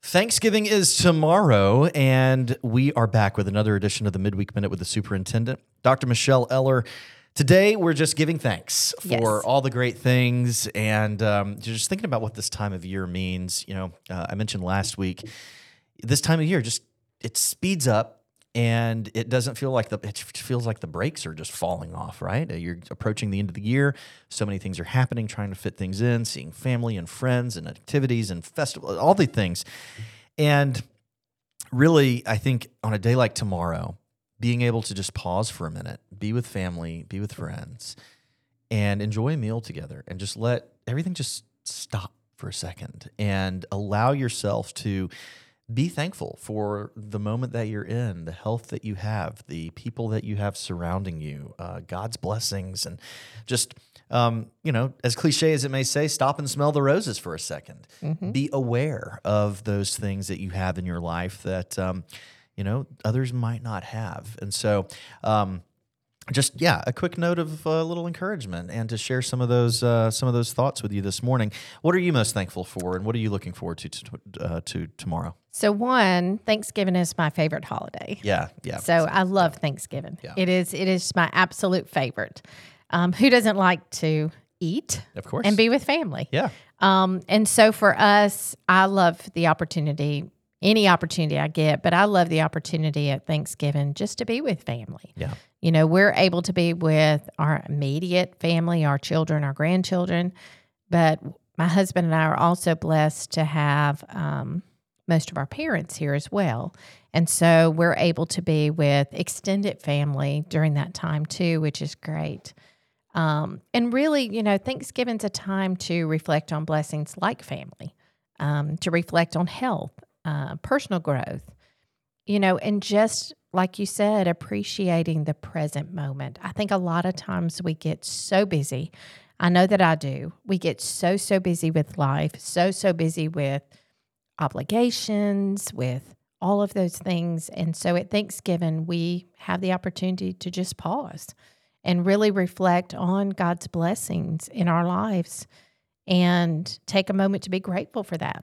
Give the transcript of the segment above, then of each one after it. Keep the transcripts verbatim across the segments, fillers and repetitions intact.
Thanksgiving is tomorrow, and we are back with another edition of the Midweek Minute with the Superintendent, Doctor Michelle Eller. Today, we're just giving thanks for Yes. all the great things, and um, just thinking about what this time of year means. You know, uh, I mentioned last week, this time of year just it speeds up. And it doesn't feel like the, it feels like the brakes are just falling off, right? You're approaching the end of the year. So many things are happening, trying to fit things in, seeing family and friends and activities and festivals, all the things. And really, I think on a day like tomorrow, being able to just pause for a minute, be with family, be with friends, and enjoy a meal together and just let everything just stop for a second and allow yourself to be thankful for the moment that you're in, the health that you have, the people that you have surrounding you, uh, God's blessings, and just, um, you know, as cliche as it may say, stop and smell the roses for a second. Mm-hmm. Be aware of those things that you have in your life that, um, you know, others might not have. And so, um, Just yeah, a quick note of a uh, little encouragement, and to share some of those uh, some of those thoughts with you this morning. What are you most thankful for, and what are you looking forward to to, uh, to tomorrow? So one, Thanksgiving is my favorite holiday. Yeah, yeah. So I love Thanksgiving. Yeah. It is it is my absolute favorite. Um, who doesn't like to eat? Of course. And be with family. Yeah. Um, and so for us, I love the opportunity, any opportunity I get, but I love the opportunity at Thanksgiving just to be with family. Yeah. You know, we're able to be with our immediate family, our children, our grandchildren, but my husband and I are also blessed to have um, most of our parents here as well. And so we're able to be with extended family during that time too, which is great. Um, and really, you know, Thanksgiving's a time to reflect on blessings like family, um, to reflect on health, uh, personal growth, you know, and just like you said, appreciating the present moment. I think a lot of times we get so busy. I know that I do. We get so, so busy with life, so, so busy with obligations, with all of those things. And so at Thanksgiving, we have the opportunity to just pause and really reflect on God's blessings in our lives and take a moment to be grateful for that.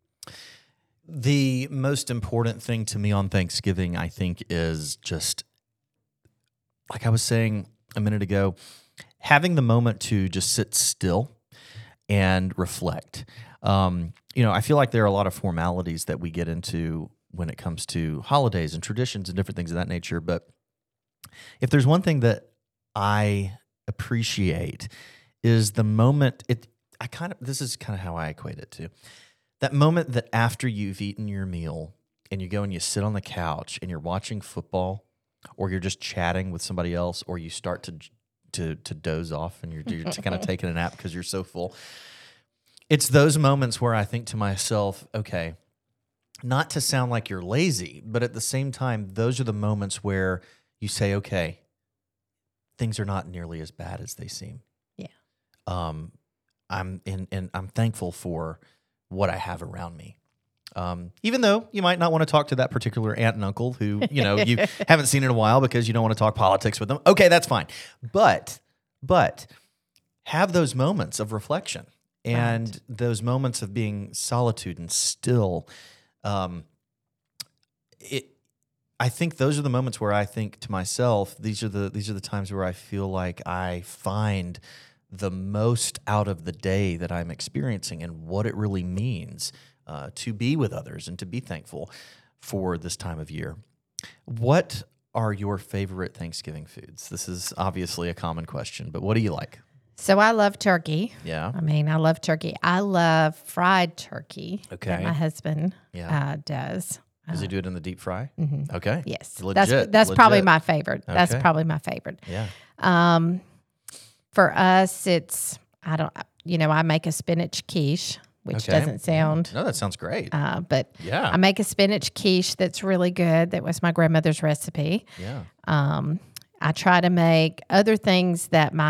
The most important thing to me on Thanksgiving, I think, is just, like I was saying a minute ago, having the moment to just sit still and reflect. Um, you know, I feel like there are a lot of formalities that we get into when it comes to holidays and traditions and different things of that nature. But if there's one thing that I appreciate is the moment, it, I kind of, this is kind of how I equate it to. That moment that after you've eaten your meal and you go and you sit on the couch and you're watching football, or you're just chatting with somebody else, or you start to to to doze off and you're, you're kind of taking a nap because you're so full. It's those moments where I think to myself, okay, not to sound like you're lazy, but at the same time, those are the moments where you say, okay, things are not nearly as bad as they seem. Yeah. Um, I'm and and I'm thankful for what I have around me. Um, even though you might not want to talk to that particular aunt and uncle who, you know, you haven't seen in a while because you don't want to talk politics with them. Okay, that's fine. But, but have those moments of reflection and right. those moments of being solitude and still. Um, it, I think those are the moments where I think to myself, these are the, these are the times where I feel like I find the most out of the day that I'm experiencing and what it really means uh, to be with others and to be thankful for this time of year. What are your favorite Thanksgiving foods? This is obviously a common question, but what do you like? So I love turkey. Yeah. I mean, I love turkey. I love fried turkey Okay. that my husband Yeah. uh, does. Does Uh, he do it in the deep fry? mhm. Okay. Yes. Legit, that's that's probably legit. my favorite. That's Okay. probably my favorite. Yeah. Um, for us, it's, I don't, you know, I make a spinach quiche, which Okay. doesn't sound, No, that sounds great. uh, but Yeah. I make a spinach quiche that's really good. That was my grandmother's recipe. Yeah. Um, I try to make other things that my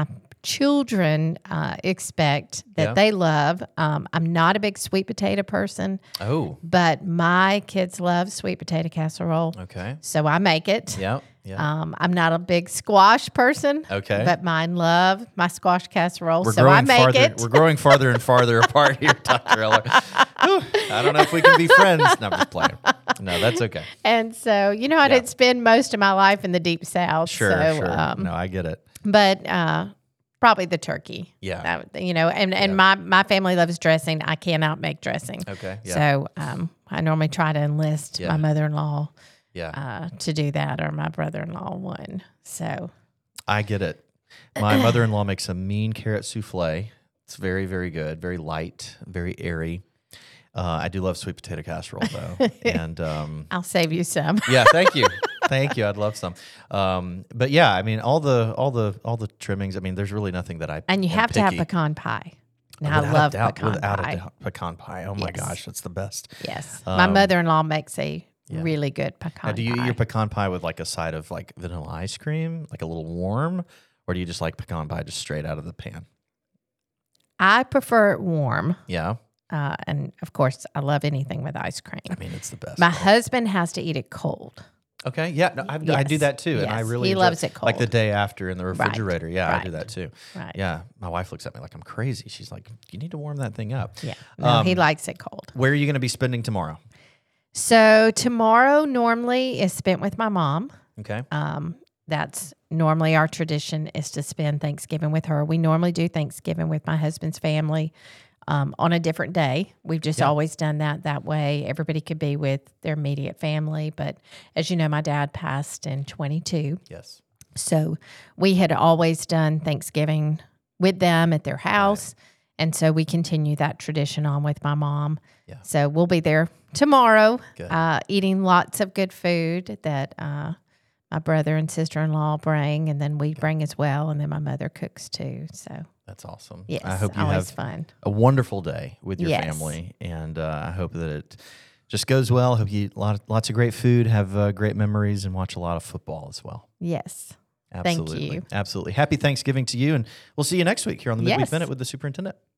children uh, expect that Yeah. they love. Um, I'm not a big sweet potato person, Oh, but my kids love sweet potato casserole. okay. So I make it. Yeah. Yeah. Um, I'm not a big squash person. Okay. But mine love my squash casserole. We're so growing I make farther. it. We're growing farther and farther apart here, Doctor Eller. Whew, I don't know if we can be friends. No, I'm just playing. No, that's okay. And so, you know, I Yeah. didn't spend most of my life in the deep south. Sure, so, sure. Um, no, I get it. But uh, probably the turkey. Yeah. That- you know, and, and Yeah. my, my family loves dressing. I cannot make dressing. Okay. Yeah. So um, I normally try to enlist Yeah. my mother-in-law yeah. uh, to do that, or my brother-in-law one. So I get it. My mother-in-law makes a mean carrot souffle. It's very, very good. Very light. Very airy. Uh, I do love sweet potato casserole though, and um, I'll save you some. yeah, thank you, thank you. I'd love some. Um, but yeah, I mean, all the all the all the trimmings. I mean, there's really nothing that I And you am have to have picky. pecan pie. Now, Without I love a doubt, pecan without pie. a doubt, pecan pie. Oh my Yes. gosh, that's the best. Yes. my Um, mother-in-law makes a yeah. really good pecan Now, do you pie. eat your pecan pie with like a side of like vanilla ice cream, like a little warm, or do you just like pecan pie just straight out of the pan? I prefer it warm. Yeah, Uh, and of course, I love anything with ice cream. I mean it's the best. My right? husband has to eat it cold. Okay, yeah, no, I, I do Yes, that too, and I yes, really he enjoy- loves it Like the cold. day after in the refrigerator. Yeah, I do right. that too. Right. Yeah, my wife looks at me like I'm crazy. She's like, "You need to warm that thing up." Yeah. No, he Um, likes it cold. Where are you going to be spending tomorrow? So tomorrow normally is spent with my mom. Okay, Um, that's normally our tradition is to spend Thanksgiving with her. We normally do Thanksgiving with my husband's family um, on a different day. We've just Yeah. always done that that way. Everybody could be with their immediate family. But as you know, my dad passed in twenty-two. yes, So we had always done Thanksgiving with them at their house. And so we continue that tradition on with my mom. Yeah. So we'll be there tomorrow, Good. uh, eating lots of good food that uh, my brother and sister-in-law bring, and then we bring as well, and then my mother cooks too. So that's awesome. yes, I hope you always have fun. a wonderful day with your Yes. family, and uh, I hope that it just goes well. I hope you eat lot, lots of great food, have uh, great memories, and watch a lot of football as well. Yes. Absolutely. you. Absolutely. Happy Thanksgiving to you, and we'll see you next week here on the Midweek Yes. Minute with the superintendent.